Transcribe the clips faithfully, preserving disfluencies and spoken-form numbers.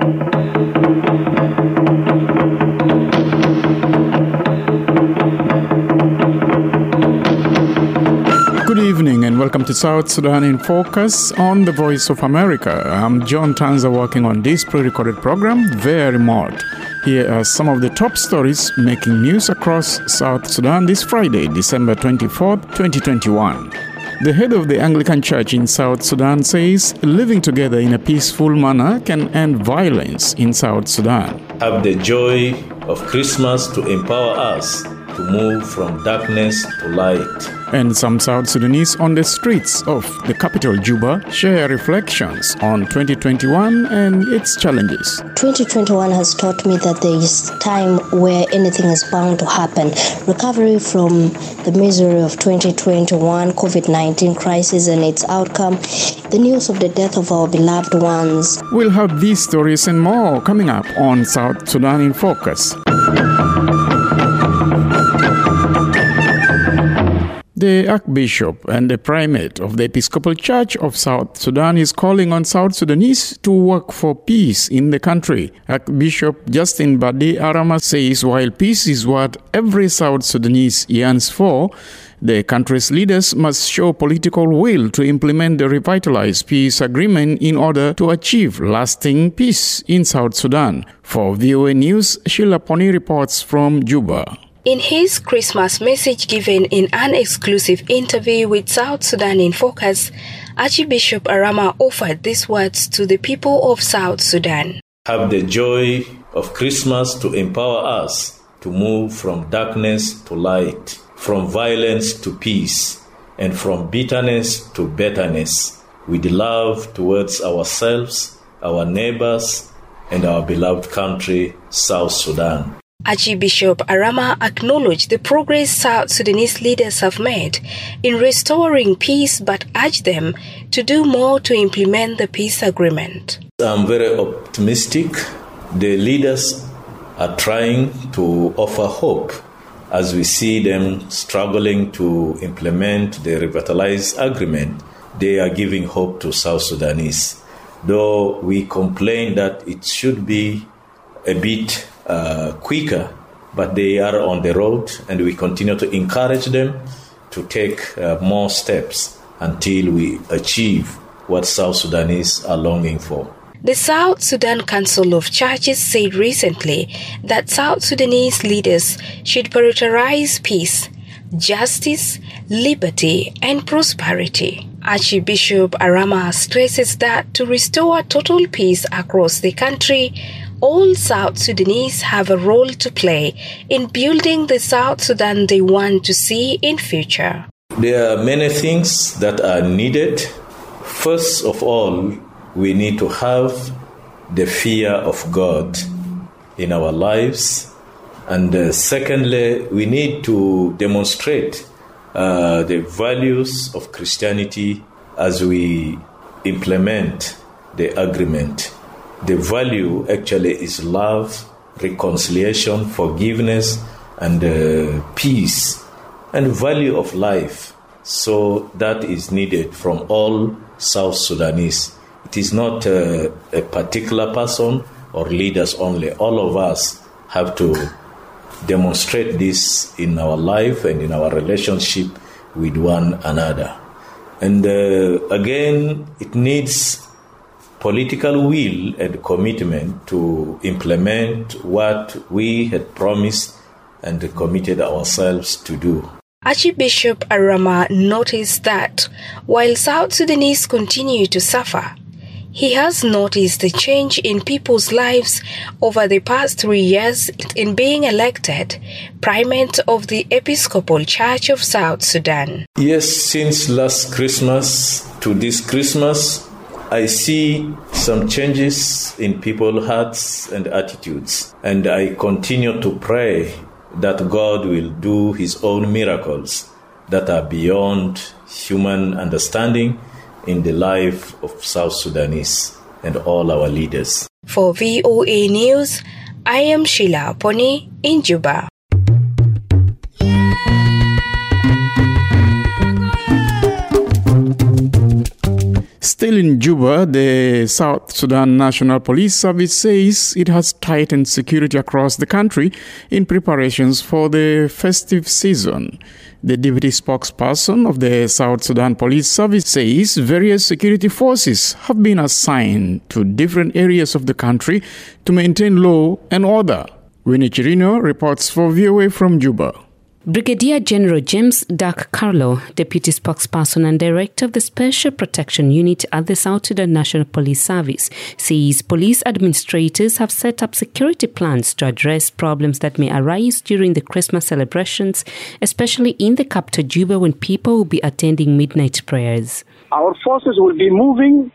Good evening and welcome to South Sudan in Focus on the Voice of America. I'm John Tanza working on this pre-recorded program, very remote. Here are some of the top stories making news across South Sudan this Friday, December twenty-fourth, twenty twenty-one. The head of the Anglican Church in South Sudan says living together in a peaceful manner can end violence in South Sudan. Have the joy of Christmas to empower us to move from darkness to light. And some South Sudanese on the streets of the capital, Juba, share reflections on twenty twenty-one and its challenges. twenty twenty-one has taught me that there is time where anything is bound to happen. Recovery from the misery of twenty twenty-one, COVID nineteen crisis and its outcome, the news of the death of our beloved ones. We'll have these stories and more coming up on South Sudan in Focus. The Archbishop and the Primate of the Episcopal Church of South Sudan is calling on South Sudanese to work for peace in the country. Archbishop Justin Badi Arama says while peace is what every South Sudanese yearns for, the country's leaders must show political will to implement the revitalized peace agreement in order to achieve lasting peace in South Sudan. For V O A News, Sheila Poni reports from Juba. In his Christmas message given in an exclusive interview with South Sudan in Focus, Archbishop Arama offered these words to the people of South Sudan. Have the joy of Christmas to empower us to move from darkness to light, from violence to peace, and from bitterness to betterness, with love towards ourselves, our neighbors, and our beloved country, South Sudan. Archbishop Arama acknowledged the progress South Sudanese leaders have made in restoring peace, but urged them to do more to implement the peace agreement. I'm very optimistic. The leaders are trying to offer hope as we see them struggling to implement the revitalized agreement. They are giving hope to South Sudanese, though we complain that it should be a bit Uh, quicker, but they are on the road and we continue to encourage them to take uh, more steps until we achieve what South Sudanese are longing for. The South Sudan Council of Churches said recently that South Sudanese leaders should prioritize peace, justice, liberty, and prosperity. Archbishop Arama stresses that to restore total peace across the country, all South Sudanese have a role to play in building the South Sudan they want to see in future. There are many things that are needed. First of all, we need to have the fear of God in our lives. And uh, secondly, we need to demonstrate uh, the values of Christianity as we implement the agreement. The value actually is love, reconciliation, forgiveness, and uh, peace, and value of life. So that is needed from all South Sudanese. It is not uh, a particular person or leaders only. All of us have to demonstrate this in our life and in our relationship with one another. And uh, again, it needs political will and commitment to implement what we had promised and committed ourselves to do. Archbishop Arama noticed that while South Sudanese continue to suffer, he has noticed a change in people's lives over the past three years in being elected Primate of the Episcopal Church of South Sudan. Yes, since last Christmas to this Christmas, I see some changes in people's hearts and attitudes, and I continue to pray that God will do His own miracles that are beyond human understanding in the life of South Sudanese and all our leaders. For V O A News, I am Sheila Poni in Juba. Still in Juba, the South Sudan National Police Service says it has tightened security across the country in preparations for the festive season. The deputy spokesperson of the South Sudan Police Service says various security forces have been assigned to different areas of the country to maintain law and order. Winnie Chirino reports for V O A from Juba. Brigadier General James Dark Carlo, Deputy Spokesperson and Director of the Special Protection Unit at the South Sudan National Police Service, says police administrators have set up security plans to address problems that may arise during the Christmas celebrations, especially in the capital Juba when people will be attending midnight prayers. Our forces will be moving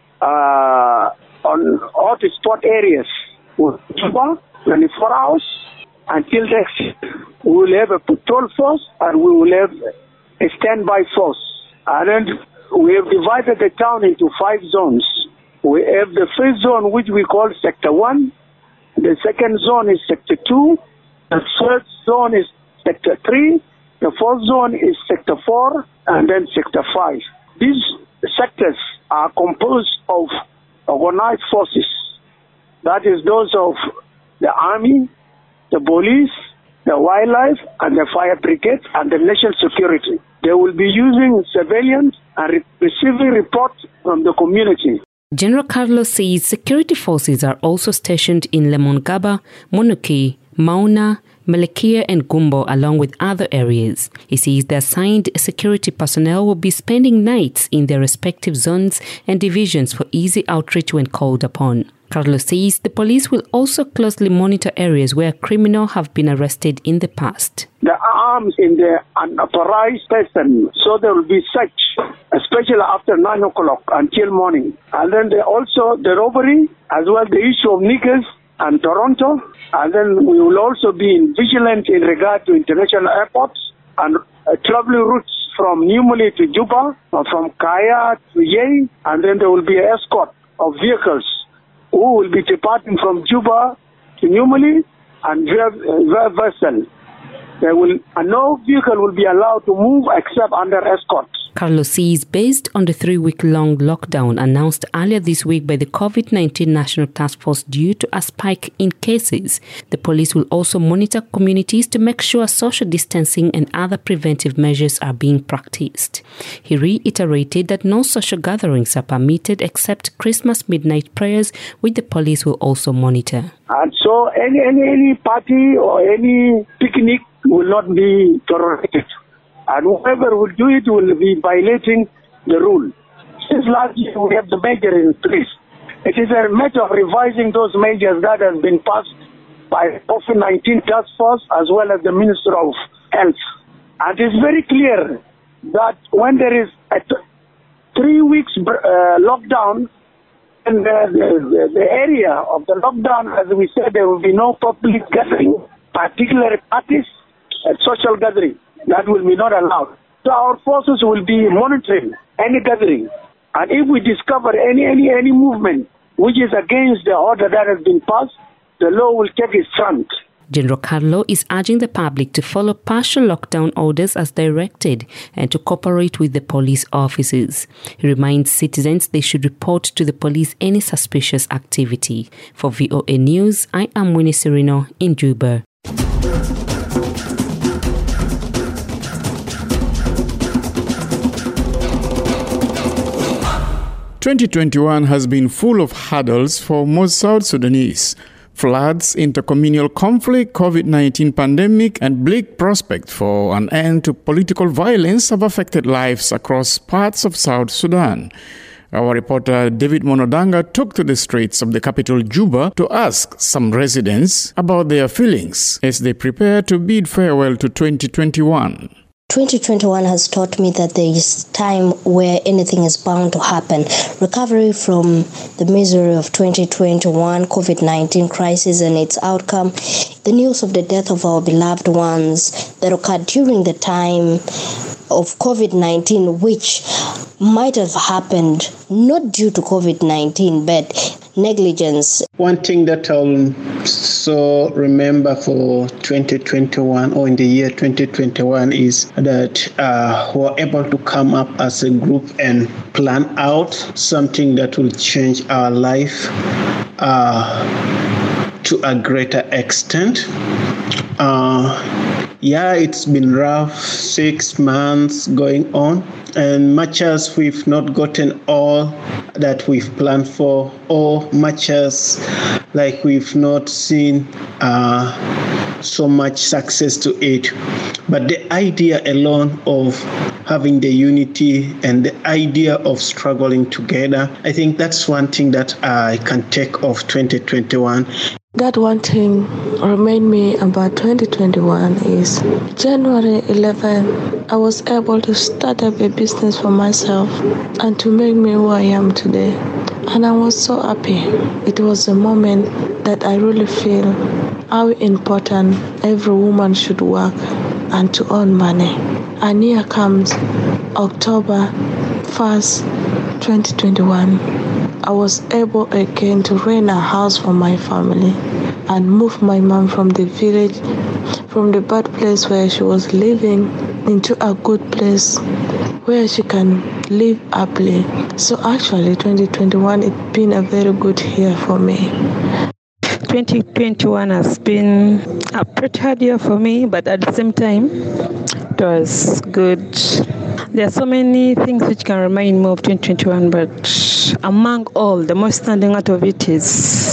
uh, on hot-spot areas with Juba twenty-four hours until next year. We will have a patrol force and we will have a standby force. And then we have divided the town into five zones. We have the first zone, which we call Sector one. The second zone is Sector two. The third zone is Sector three. The fourth zone is Sector four. And then Sector five. These sectors are composed of organized forces. That is those of the army, the police, the wildlife, and the fire brigade, and the national security. They will be using surveillance and re- receiving reports from the community. General Carlos says security forces are also stationed in Lemongaba, Monoke, Mauna, Melekia and Gumbo, along with other areas. He says the assigned security personnel will be spending nights in their respective zones and divisions for easy outreach when called upon. Carlos says the police will also closely monitor areas where criminals have been arrested in the past. The arms in the unauthorized person, so there will be search, especially after nine o'clock until morning. And then they also the robbery, as well the issue of niggers and Toronto. And then we will also be vigilant in regard to international airports and uh, traveling routes from Numili to Juba, or from Kaya to Yei. And then there will be an escort of vehicles who will be departing from Juba to Numili and their vessel. There will, and no vehicle will be allowed to move except under escort. Carlos says based on the three-week-long lockdown announced earlier this week by the COVID nineteen National Task Force due to a spike in cases, the police will also monitor communities to make sure social distancing and other preventive measures are being practiced. He reiterated that no social gatherings are permitted except Christmas midnight prayers, which the police will also monitor. And so any, any, any party or any picnic will not be tolerated. And whoever will do it will be violating the rule. Since last year, we have the measure in place. It is a matter of revising those measures that has been passed by COVID nineteen Task Force as well as the Minister of Health. And it's very clear that when there is a th- three weeks uh, lockdown, and the, the, the area of the lockdown, as we said, there will be no public gathering, particularly parties and social gathering. That will be not allowed. So our forces will be monitoring any gathering. And if we discover any, any, any movement which is against the order that has been passed, the law will take its stand. General Carlo is urging the public to follow partial lockdown orders as directed and to cooperate with the police officers. He reminds citizens they should report to the police any suspicious activity. For V O A News, I am Winnie Chirino in Juba. twenty twenty-one has been full of hurdles for most South Sudanese. Floods, intercommunal conflict, COVID nineteen pandemic, and bleak prospect for an end to political violence have affected lives across parts of South Sudan. Our reporter David Monodanga took to the streets of the capital Juba to ask some residents about their feelings as they prepare to bid farewell to twenty twenty-one. twenty twenty-one has taught me that there is time where anything is bound to happen. Recovery from the misery of twenty twenty-one COVID nineteen crisis and its outcome, the news of the death of our beloved ones that occurred during the time of COVID nineteen, which might have happened not due to COVID nineteen, but negligence. One thing that I'll so remember for twenty twenty-one or in the year twenty twenty-one is that uh, we're able to come up as a group and plan out something that will change our life uh, to a greater extent. Uh, yeah, it's been rough, six months going on. And much as we've not gotten all that we've planned for, or much as like we've not seen uh, so much success to it, but the idea alone of having the unity and the idea of struggling together, I think that's one thing that I can take of twenty twenty-one. That one thing remind me about twenty twenty-one is January eleventh, I was able to start up a business for myself and to make me who I am today. And I was so happy. It was a moment that I really feel how important every woman should work and to earn money. And here comes October first, twenty twenty-one. I was able again to rent a house for my family and move my mom from the village, from the bad place where she was living, into a good place where she can live happily. So actually twenty twenty-one, it's been a very good year for me. twenty twenty-one has been a pretty hard year for me, but at the same time, it was good. There are so many things which can remind me of twenty twenty-one, but among all, the most standing out of it is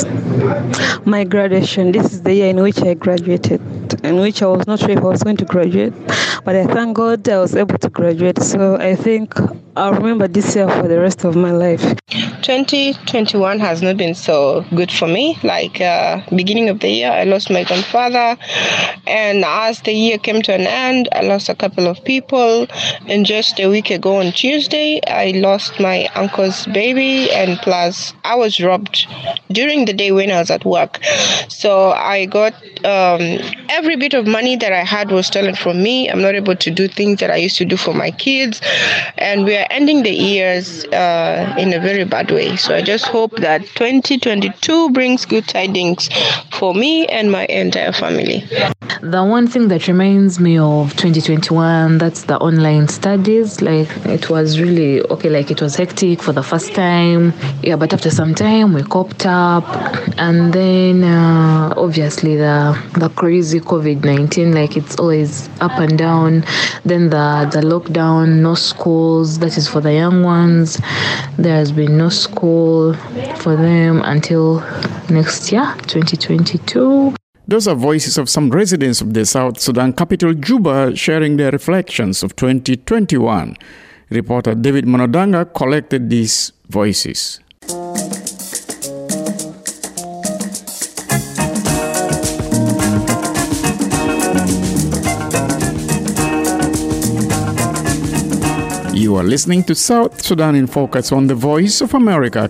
my graduation. This is the year in which I graduated, in which I was not sure if I was going to graduate, but I thank God I was able to graduate. So I think I'll remember this year for the rest of my life. twenty twenty-one has not been so good for me. Like uh, beginning of the year, I lost my grandfather, and as the year came to an end, I lost a couple of people. And just a week ago on Tuesday, I lost my uncle's baby, and plus I was robbed during the day when I was at work. So I got um, every bit of money that I had was stolen from me. I'm not able to do things that I used to do for my kids, and we are ending the years uh, in a very bad way. So I just hope that twenty twenty-two brings good tidings for me and my entire family. The one thing that reminds me of twenty twenty-one, that's the online studies. Like, it was really, okay, like it was hectic for the first time. Yeah, but after some time, we coped up. And then, uh, obviously, the the crazy covid nineteen, like it's always up and down. Then the, the lockdown, no schools, that is for the young ones. There has been no school for them until next year, twenty twenty-two. Those are voices of some residents of the South Sudan capital, Juba, sharing their reflections of twenty twenty-one. Reporter David Monodanga collected these voices. You are listening to South Sudan in Focus on the Voice of America.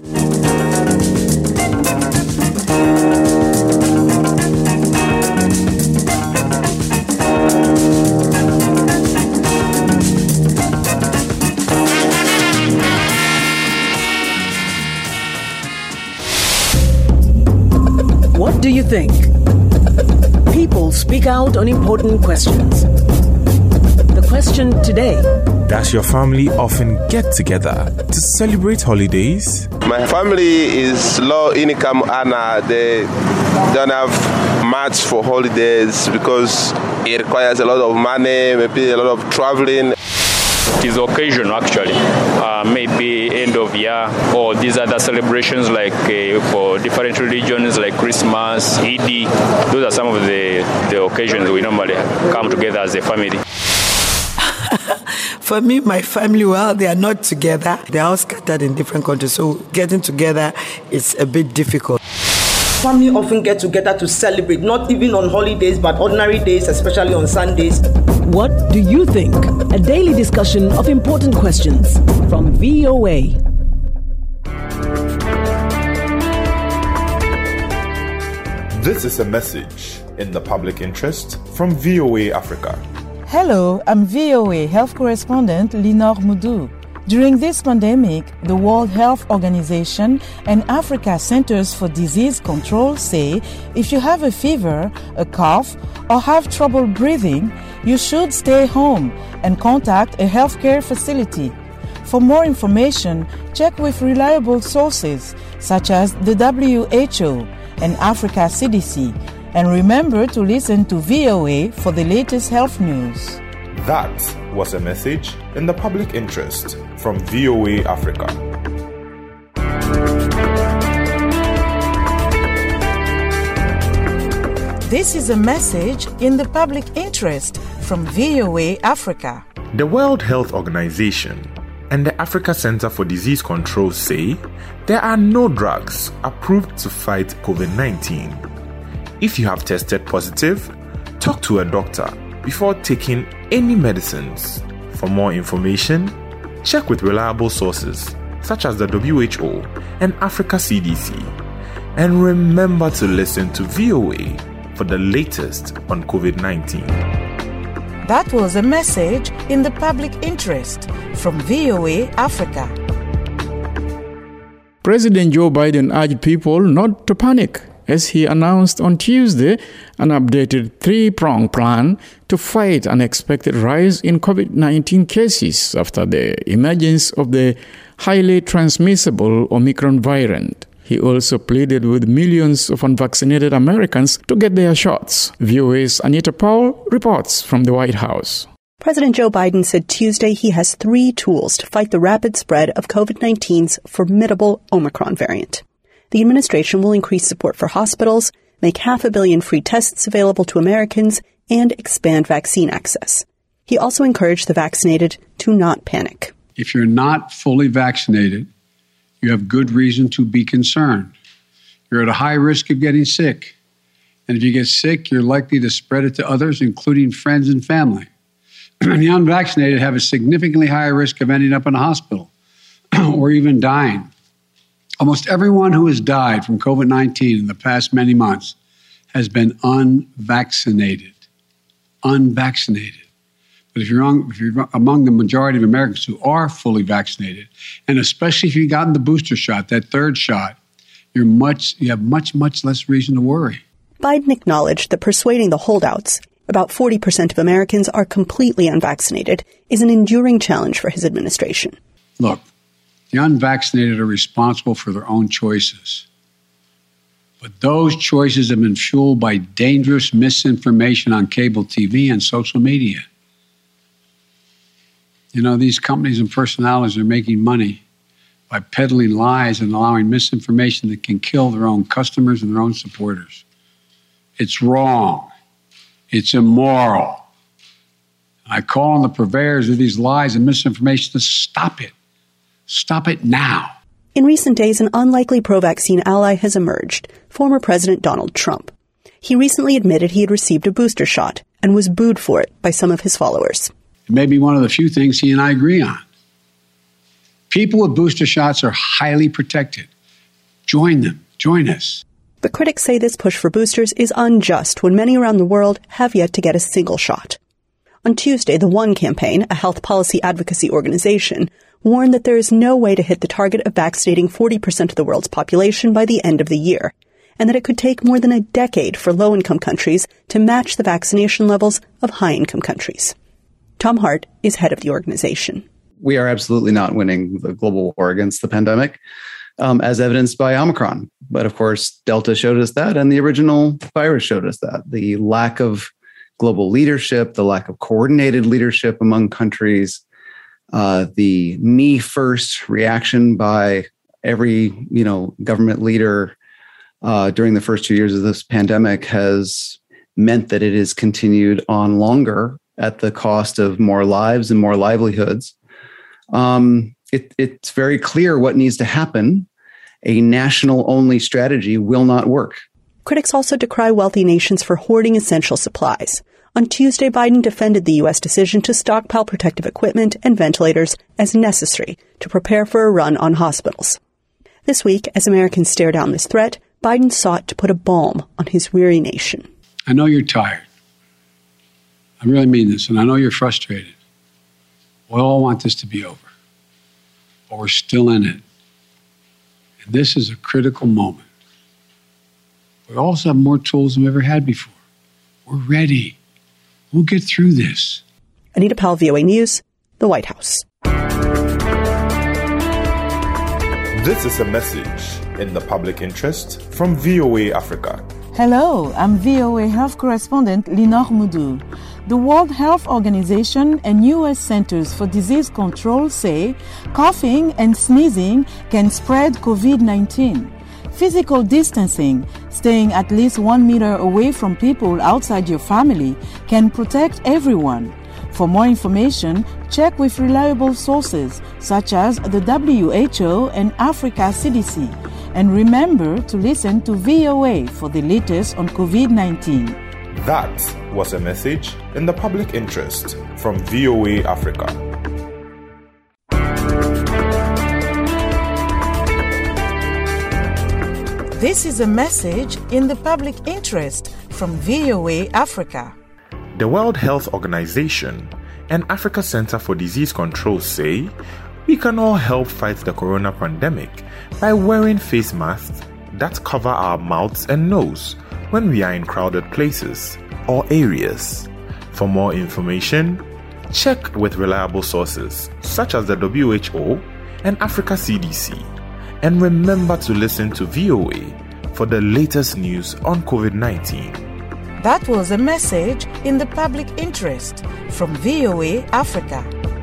What do you think? People speak out on important questions. The question today: does your family often get together to celebrate holidays? My family is low income and uh, they don't have much for holidays because it requires a lot of money, maybe a lot of traveling. It is occasion actually, uh, maybe end of year or these other celebrations like uh, for different religions like Christmas, Eid. Those are some of the, the occasions we normally come together as a family. For me, my family, well, they are not together. They are all scattered in different countries, so getting together is a bit difficult. Family often get together to celebrate, not even on holidays, but ordinary days, especially on Sundays. What do you think? A daily discussion of important questions from V O A. This is a message in the public interest from V O A Africa. Hello, I'm V O A health correspondent Linor Mudu. During this pandemic, the World Health Organization and Africa Centers for Disease Control say if you have a fever, a cough, or have trouble breathing, you should stay home and contact a healthcare facility. For more information, check with reliable sources such as the W H O and Africa C D C. And remember to listen to V O A for the latest health news. That was a message in the public interest from V O A Africa. This is a message in the public interest from V O A Africa. The World Health Organization and the Africa Center for Disease Control say there are no drugs approved to fight COVID nineteen. If you have tested positive, talk to a doctor before taking any medicines. For more information, check with reliable sources such as the W H O and Africa C D C. And remember to listen to V O A for the latest on COVID nineteen. That was a message in the public interest from V O A Africa. President Joe Biden urged people not to panic as he announced on Tuesday an updated three-pronged plan to fight an expected rise in COVID nineteen cases after the emergence of the highly transmissible Omicron variant. He also pleaded with millions of unvaccinated Americans to get their shots. V O A's Anita Powell reports from the White House. President Joe Biden said Tuesday he has three tools to fight the rapid spread of COVID nineteen's formidable Omicron variant. The administration will increase support for hospitals, make half a billion free tests available to Americans, and expand vaccine access. He also encouraged the vaccinated to not panic. If you're not fully vaccinated, you have good reason to be concerned. You're at a high risk of getting sick. And if you get sick, you're likely to spread it to others, including friends and family. And the unvaccinated have a significantly higher risk of ending up in a hospital or even dying. Almost everyone who has died from COVID nineteen in the past many months has been unvaccinated. Unvaccinated. But if you're, on, if you're among the majority of Americans who are fully vaccinated, and especially if you've gotten the booster shot, that third shot, you're much, you have much, much less reason to worry. Biden acknowledged that persuading the holdouts, about forty percent of Americans are completely unvaccinated, is an enduring challenge for his administration. Look, the unvaccinated are responsible for their own choices. But those choices have been fueled by dangerous misinformation on cable T V and social media. You know, these companies and personalities are making money by peddling lies and allowing misinformation that can kill their own customers and their own supporters. It's wrong. It's immoral. I call on the purveyors of these lies and misinformation to stop it. Stop it now. In recent days, an unlikely pro-vaccine ally has emerged, former President Donald Trump. He recently admitted he had received a booster shot and was booed for it by some of his followers. It may be one of the few things he and I agree on. People with booster shots are highly protected. Join them. Join us. But critics say this push for boosters is unjust when many around the world have yet to get a single shot. On Tuesday, the One Campaign, a health policy advocacy organization, warned that there is no way to hit the target of vaccinating forty percent of the world's population by the end of the year, and that it could take more than a decade for low-income countries to match the vaccination levels of high-income countries. Tom Hart is head of the organization. We are absolutely not winning the global war against the pandemic, um, as evidenced by Omicron. But of course, Delta showed us that, and the original virus showed us that. The lack of global leadership, the lack of coordinated leadership among countries, uh, the me-first reaction by every, you know, government leader uh, during the first two years of this pandemic has meant that it is continued on longer at the cost of more lives and more livelihoods. Um, it, it's very clear what needs to happen. A national-only strategy will not work. Critics also decry wealthy nations for hoarding essential supplies. On Tuesday, Biden defended the U S decision to stockpile protective equipment and ventilators as necessary to prepare for a run on hospitals. This week, as Americans stare down this threat, Biden sought to put a balm on his weary nation. I know you're tired. I really mean this, and I know you're frustrated. We all want this to be over. but we're still in it. And this is a critical moment. We also have more tools than we ever had before. We're ready. We'll get through this. Anita Powell, V O A News, the White House. This is a message in the public interest from V O A Africa. Hello, I'm V O A Health Correspondent Linor Moudou. The World Health Organization and U S Centers for Disease Control say coughing and sneezing can spread covid nineteen. Physical distancing, staying at least one meter away from people outside your family, can protect everyone. For more information, check with reliable sources such as the W H O and Africa C D C. And remember to listen to V O A for the latest on covid nineteen. That was a message in the public interest from V O A Africa. This is a message in the public interest from V O A Africa. The World Health Organization and Africa Center for Disease Control say we can all help fight the corona pandemic by wearing face masks that cover our mouths and nose when we are in crowded places or areas. For more information, check with reliable sources such as the W H O and Africa C D C. And remember to listen to V O A for the latest news on covid nineteen. That was a message in the public interest from V O A Africa.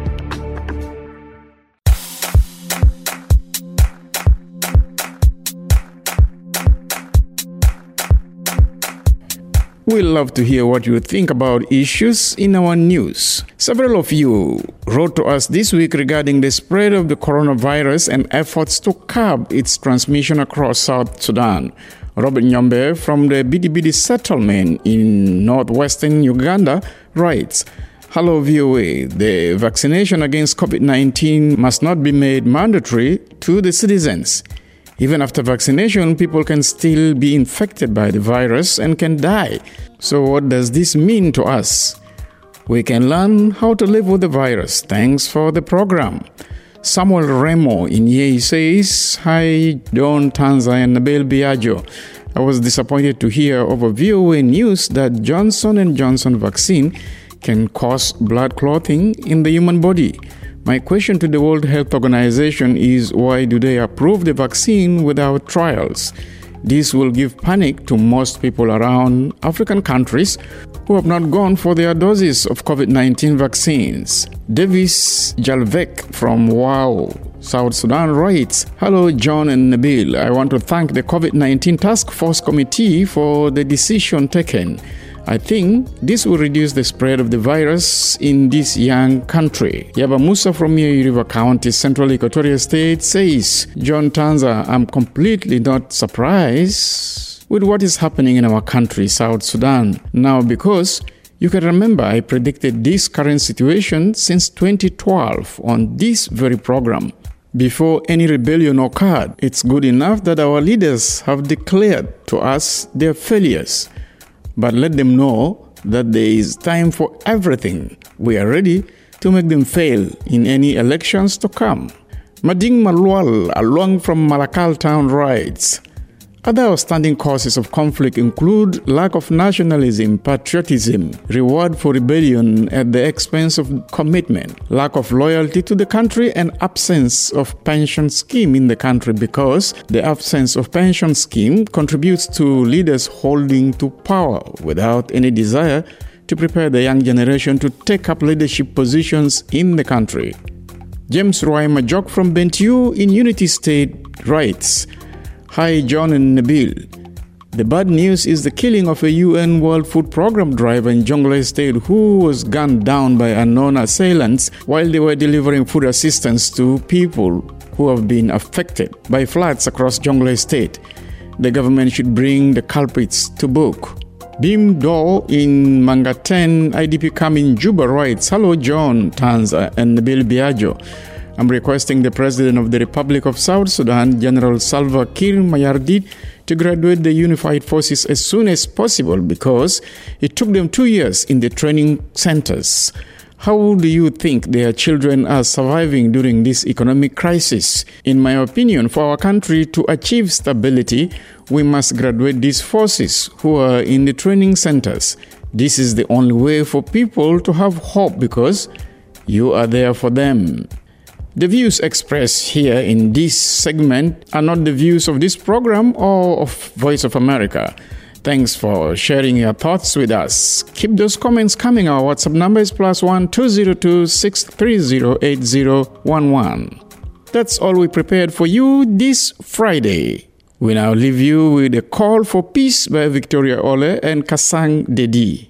We love to hear what you think about issues in our news. Several of you wrote to us this week regarding the spread of the coronavirus and efforts to curb its transmission across South Sudan. Robert Nyombe from the Bidi Bidi settlement in northwestern Uganda writes, Hello V O A, the vaccination against covid nineteen must not be made mandatory to the citizens. Even after vaccination, people can still be infected by the virus and can die. So what does this mean to us? We can learn how to live with the virus. Thanks for the program. Samuel Remo in Yei says, Hi, John Tanza and Nabil Biagio. I was disappointed to hear over V O A News that Johnson and Johnson vaccine can cause blood clotting in the human body. My question to the World Health Organization is, why do they approve the vaccine without trials? This will give panic to most people around African countries who have not gone for their doses of covid nineteen vaccines. Davis Jalvek from Wow, South Sudan writes, Hello John and Nabil. I want to thank the covid nineteen Task Force Committee for the decision taken. I think this will reduce the spread of the virus in this young country. Yaba Musa from Yei River County, Central Equatorial State says, John Tanza, I'm completely not surprised with what is happening in our country, South Sudan. Now, because you can remember I predicted this current situation since twenty twelve on this very program. Before any rebellion occurred, it's good enough that our leaders have declared to us their failures. But let them know that there is time for everything. We are ready to make them fail in any elections to come. Mading Malwal, along from Malakal town, writes, Other outstanding causes of conflict include lack of nationalism, patriotism, reward for rebellion at the expense of commitment, lack of loyalty to the country, and absence of pension scheme in the country, because the absence of pension scheme contributes to leaders holding to power without any desire to prepare the young generation to take up leadership positions in the country. James Roy Majok from Bentiu in Unity State writes, Hi, John and Nabil. The bad news is the killing of a U N World Food Programme driver in Jonglei State who was gunned down by unknown assailants while they were delivering food assistance to people who have been affected by floods across Jonglei State. The government should bring the culprits to book. Bim Do in Mangaten I D P camp in Juba writes, Hello, John Tanza and Nabil Biagio. I'm requesting the President of the Republic of South Sudan, General Salva Kiir Mayardit, to graduate the Unified Forces as soon as possible because it took them two years in the training centers. How do you think their children are surviving during this economic crisis? In my opinion, for our country to achieve stability, we must graduate these forces who are in the training centers. This is the only way for people to have hope because you are there for them. The views expressed here in this segment are not the views of this program or of Voice of America. Thanks for sharing your thoughts with us. Keep those comments coming. Our WhatsApp number is plus one two zero two six three zero eight zero one one. That's all we prepared for you this Friday. We now leave you with a call for peace by Victoria Ole and Kasang Dedi.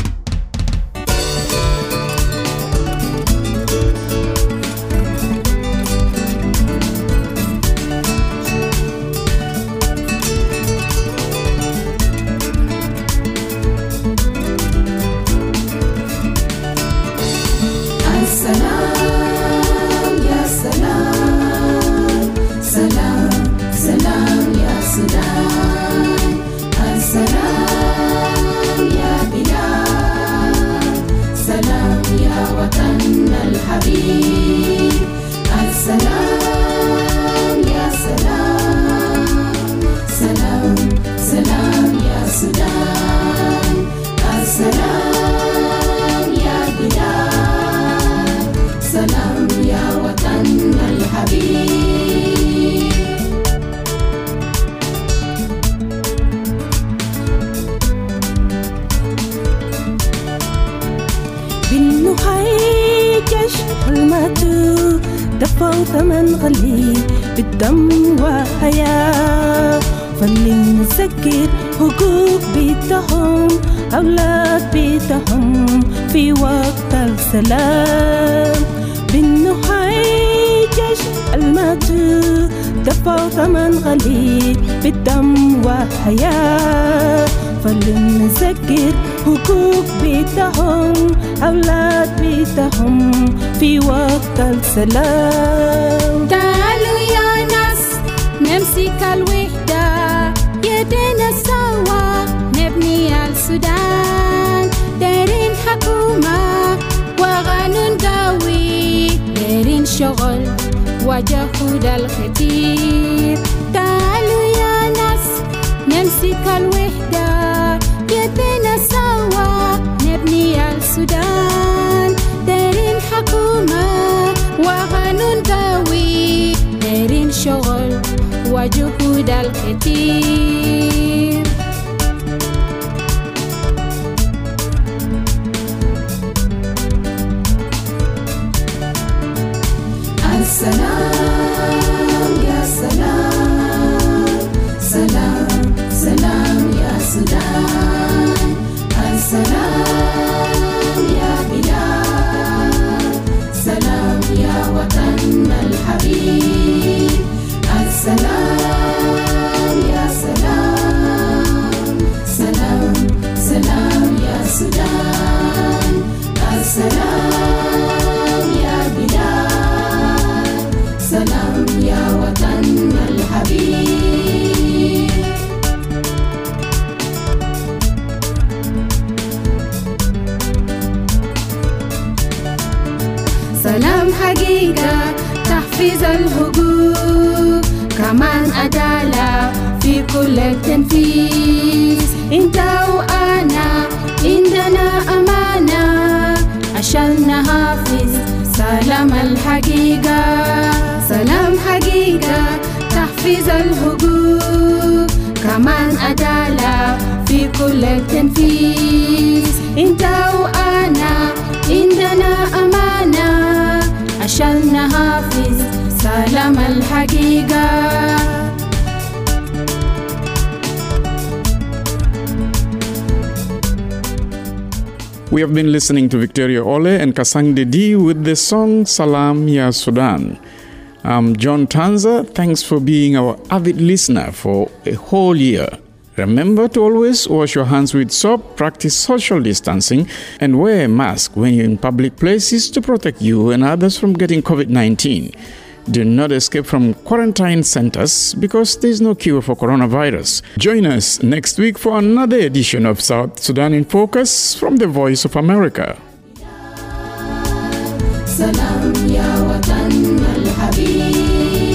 دفعوا ثمن غلي بالدم وحياة فلنسكر حقوق بيتهم أولاد بيتهم في وقت السلام بالنحي جيش الماتوا دفعوا ثمن غلي بالدم وحياة فلنسكر حقوق بيتهم أولاد بيتهم في وقت السلام. تعالوا يا ناس نمسك الوحدة يدنا سوا نبني السودان دارين حكومة وقانون قوي دارين شغل وجهود الخطير. تعالوا يا ناس نمسك الوحدة يدنا سوا نبني السودان دارين حكومة وقانون قوي دارين شغل وجهود الكثير. السلام يا سلام سلام سلام يا سودان السلام يا بلاد سلام يا وطن الحبيب السلام يا سلام سلام سلام يا سودان السلام يا بلاد سلام يا وطن الحبيب. سلام حقيقة تحفيز الحقوق كمان عدالة في كل التنفيذ. انت وانا عندنا امانة عشان نحافظ سلام الحقيقة. سلام حقيقة تحفيز الحقوق كمان عدالة في كل التنفيذ. انت وانا عندنا امانة عشان نحافظ سلام الحقيقة. We have been listening to Victoria Ole and Kasang Dedi with the song Salam Ya Sudan. I'm John Tanza. Thanks for being our avid listener for a whole year. Remember to always wash your hands with soap, practice social distancing, and wear a mask when you're in public places to protect you and others from getting covid nineteen. Do not escape from quarantine centers because there's no cure for coronavirus. Join us next week for another edition of South Sudan in Focus from the Voice of America. السلام يا وطن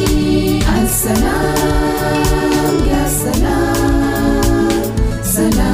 الحبيب السلام يا سلام سلام